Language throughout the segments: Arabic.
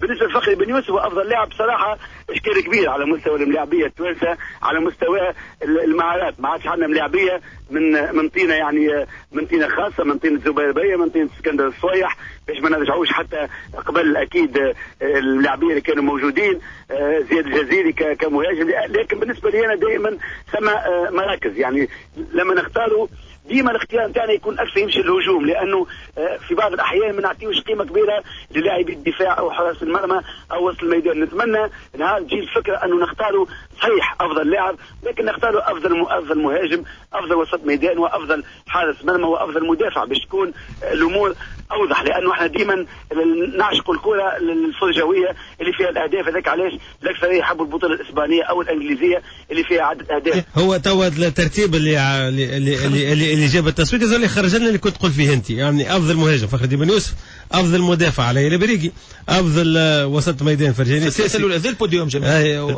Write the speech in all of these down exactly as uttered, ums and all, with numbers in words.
بالنسبه لفخري بن يوسف هو افضل لاعب بصراحه، اشكال كبير على مستوى الملاعبيه التوانسه، على مستوى المهارات. ما عادش عندنا ملاعبيه من من طينه يعني من طينه خاصه، من طينه الزبيربيه، من طينه اسكندر الصويح، باش ما نرجعوش حتى قبل اكيد اللاعبين اللي كانوا موجودين، زياد الجزيري كمهاجم. لكن بالنسبه لي انا دائما ثم مراكز، يعني لما نختاروا ديما الاختيار نتاعنا يكون اكثر يمشي الهجوم، لانه في بعض الاحيان ما نعطيوش قيمه كبيره للاعبي الدفاع او حراس المرمى او وسط الميدان. نتمنى نهار تجي الفكره انه نختاروا صحيح افضل لاعب، لكن نختاروا افضل افضل مهاجم، افضل وسط ميدان، وافضل حارس مرمى، وافضل مدافع، باش تكون الامور اوضح. لانه احنا ديما نعشق الكره الفرجويه اللي فيها الاهداف، هذاك علاش الاكثر يحبوا البطوله الاسبانيه او الانجليزيه اللي فيها عدد اهداف. هو توا الترتيب اللي اللي اللي, اللي, اللي جاب التصويت هذا اللي خرج لنا اللي كنت تقول فيه انت، يعني افضل مهاجم فخر بن يوسف، افضل مدافع علي البريقي، افضل وسط ميدان فرجاني السلسله الاولى ذا البوديوم جميل،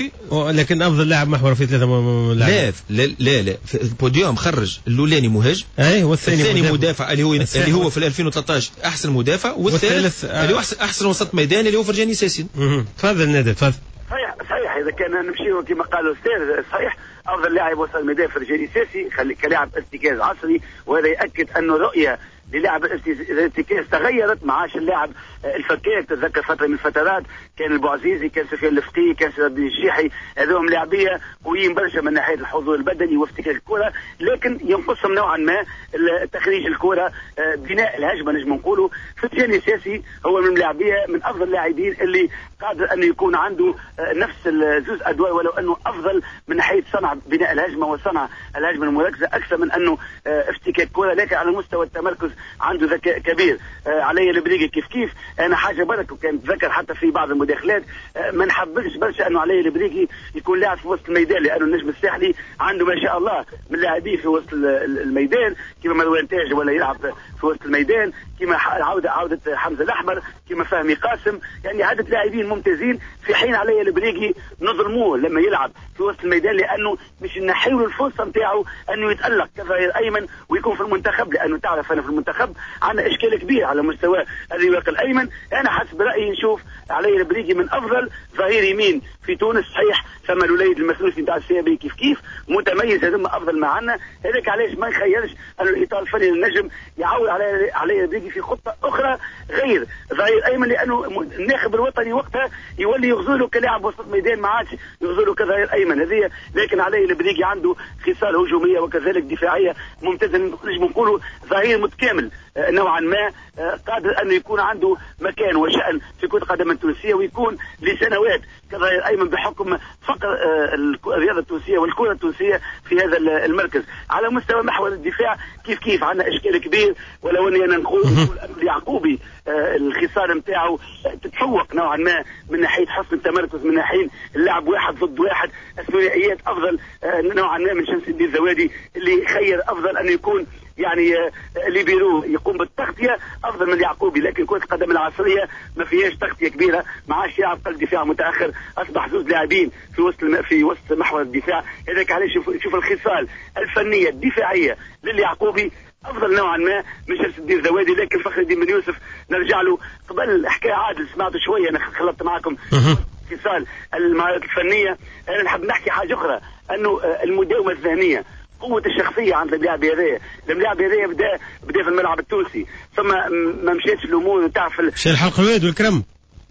لكن افضل لاعب محور في ثلاثه لاعب. لا لا لا في البوديوم خرج الاولاني مهاجم، اي والثاني الثاني مدافع, مدافع اللي هو اللي هو في ألفين وثلاثة عشر احسن مدافع، والثالث اللي هو احسن احسن وسط ميدان اللي هو فرجاني ساسين. تفضل نادر تفضل. صحيح صحيح، اذا كان نمشيو كما قال الاستاذ صحيح، افضل لاعب وسط الميدان فرجاني ساسي كلاعب ارتكاز عصري، وهذا ياكد انه رؤيه للاعب الارتكاز تغيرت. ما عادش اللاعب الفكاك. تتذكر فتره من الفترات كان البوعزيزي، كان سفيان الفقيه، كان سيد الدين الشيحي، هذوهم لاعبيه قويين برشا من ناحيه الحضور البدني وافتكاك الكره، لكن ينقصهم نوعا ما تخريج الكره، بناء الهجمه نجم نقولوا. فرجاني ساسي هو من اللاعبيه من افضل اللاعبين اللي قادر انه يكون عنده نفس زوز ادوار، ولو انه افضل من ناحيه صنع بناء الهجمه وصنع الهجمه المركزه اكثر من انه افتكاك كره، لكن على مستوى التمركز عنده ذكاء كبير. علي البريقي كيف كيف انا حاجه برك، وكان تذكر حتى في بعض المداخلات ما نحبش برشا انه علي البريقي يكون لاعب في وسط الميدان، لانه النجم الساحلي عنده ما شاء الله من لاعبين في وسط الميدان كما مروان تاج ولا يلعب في وسط الميدان، كما عوده عوده حمزه الاحمر، كما فهمي قاسم، يعني عدد لاعبين ممتازين، في حين علي البريقي نظلموه لما يلعب في وسط الميدان، لانه مش نحيوا الفرصه نتاعو انه يتالق كظهير ايمن ويكون في المنتخب. لانه تعرف انا في المنتخب عندنا اشكال كبير على مستوى الرواق الايمن. انا حسب رايي نشوف علي البريقي من افضل ظهير يمين في تونس. صحيح ثم الوليد المسلوسي نتاع السيابي كيف كيف متميز، هذوما افضل ما عندنا، هذاك علاش ما نخيرش انه الاطار الفني للنجم يعول على علي البريقي في خطه اخرى غير ظهير ايمن، لانه الناخب الوطني وقتها يولي يغزوله كلاعب وسط ميدان، ما عادش يغزوله كظهير ايمن هذه. لكن علي البريقي عنده خصال هجوميه وكذلك دفاعيه ممتازه، نجم نقولوا ظهير متكامل نوعا ما، قادر انه يكون عنده مكان وشأن في كرة القدم التونسيه، ويكون لسنوات كظهير ايمن بحكم فقر الرياضه التونسيه والكره التونسيه في هذا المركز. على مستوى محور الدفاع كيف كيف عندنا اشكال كبير، ولو اني انا نقول اليعقوبي الخصال نتاعو تتفوق نوعا ما من ناحيه حسن التمركز، من ناحيه اللعب واحد ضد واحد، الثنائيات افضل نوعا ما من شمس الدين الزوادي اللي خير افضل انه يكون يعني ليبيرو يقوم بالتغطيه افضل من اليعقوبي. لكن كره القدم العصريه ما فيهاش تغطيه كبيره، ما عادش يلعب قلب دفاع متاخر، اصبح زوج لاعبين في وسط في وسط محور الدفاع. هذاك علاش شوف شوف الخصال الفنيه الدفاعيه لليعقوبي افضل نوعا ما من شمس الدين الزوادي. لكن فخر الدين بن يوسف نرجع له قبل حكايه عادل سمعت شويه، انا خلطت معكم خصال المهارات الفنيه. انا نحب نحكي حاجه اخرى، انه المداومه الذهنيه، قوة الشخصية عند اللاعب هذايا. اللاعب هذايا بدا بدا في الملعب التونسي، ثم ما مشيتش الامور تاع في شي الحلق الواد والكرم،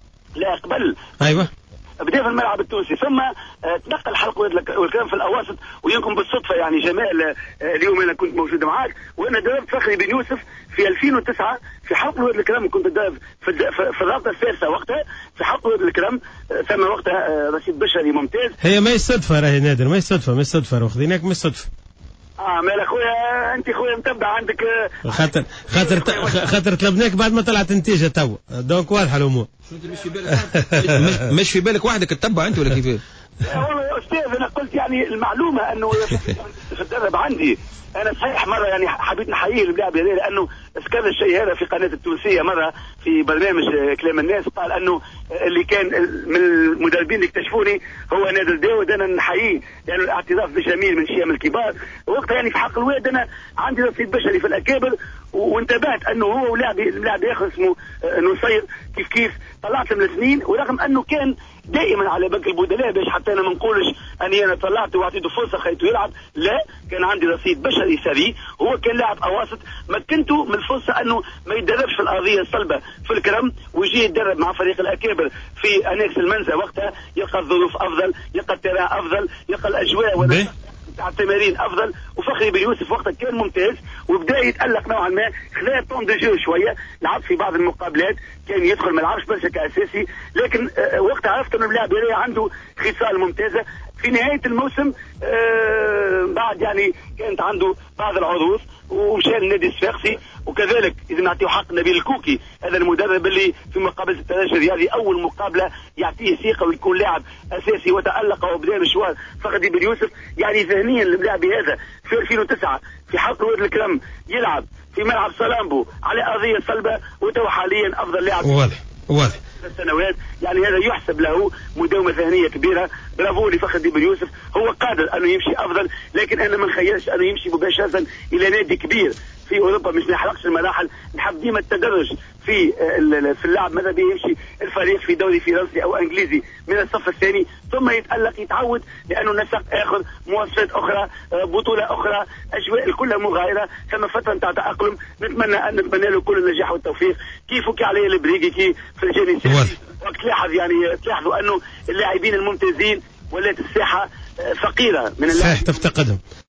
لا قبل ايوه بدا في الملعب التونسي، ثم تنقل حلق والكلام في الاواسط. ويمكن بالصدفه يعني جمال اليوم انا كنت موجود معاك، وانا دربت فخري بن يوسف في ألفين وتسعة في حلق الواد الكرم، كنت درب في, في الرابطه الثالثه وقتها في حلق الواد الكرم، ثم وقتها رشيد بشري ممتاز. هي ما الصدفه راهي نادر، ما الصدفه ما الصدفه واخذينك من الصدفه. اه مال اخويا انت خويا متبع عندك خاطر خاطر خاطر طلبناك بعد ما طلعت نتيجه توا، دونك واضحه الامور. مش في بالك مش في بالك وحدك تتبع انت ولا كيف؟ والله يا استاذ انا قلت يعني المعلومه انه في الدرب عندي انا صحيح مره يعني حبيت نحييه اللاعب هذا، لانه ذكر الشيء هذا في قناه التونسيه مره في برنامج كلام الناس، قال انه اللي كان من المدربين اللي اكتشفوني هو نادر داود. انا نحييه لانه الاعتراف بجميل من شيم الكبار وقتها، يعني في حق الواد انا عندي رصيد بشري في الاكابر، وانتبهت انه هو ولاعب لاعب اخر اسمه نصير كيف كيف طلعت من الاثنين، ورغم انه كان دائما على بنك البدلاء باش حتى انا ما نقولش اني انا طلعته واعطيته فرصه خليته يلعب، لا كان عندي رصيد بشري ثري، هو كان لاعب اواسط مكنته من الفرصه انه ما يتدربش في الارضيه الصلبه في الكرم ويجي يتدرب مع فريق الاكابر في انكس المنزه، وقتها يلقى الظروف افضل، يلقى التراء افضل، يلقى الاجواء تاع التمارين افضل. وفخري بن يوسف وقتها كان ممتاز وبدا يتالق نوعا ما، خذا طون دو جو شويه، لعب في بعض المقابلات كان يدخل ما لعبش برشا كاساسي، لكن وقتها عرفت انه اللاعب عنده خصال ممتازه. في نهايه الموسم آه بعد يعني كانت عنده بعض العروض ومشى للنادي الصفاقسي، وكذلك اذا نعطيه حق نبيل الكوكي هذا المدرب اللي في مقابله الترجي الرياضي اول مقابله يعطيه ثقه ويكون لاعب اساسي وتالق وبدا مشوار فخري بن يوسف. يعني ذهنيا اللاعب هذا في ألفين وتسعة في حق واد الكرم يلعب في ملعب سلامبو على ارضيه صلبه، وتو حاليا افضل لاعب واضح واضح السنوات. يعني هذا يحسب له مداومه ذهنيه كبيره. برافو لفخر بن يوسف، هو قادر انه يمشي افضل، لكن انا ما نخيلش انه يمشي مباشره الى نادي كبير في اوروبا، مش نحرقش المراحل، نحب ديما التدرج في في اللعب. ماذا بيه يمشي الفريق في دوري فرنسي او انجليزي من الصف الثاني ثم يتالق يتعود، لانه نسق اخر مواصفات اخرى بطوله اخرى اجواء كلها مغايره، ثم فتره نتاع تاقلم. نتمنى ان نتمنى له كل النجاح والتوفيق. كيف كي عليه البريقي كي في الجاني السياسي وقت تلاحظ يعني تلاحظوا انه اللاعبين الممتازين ولات الساحه فقيره من اللاعبين صحيح تفتقدهم.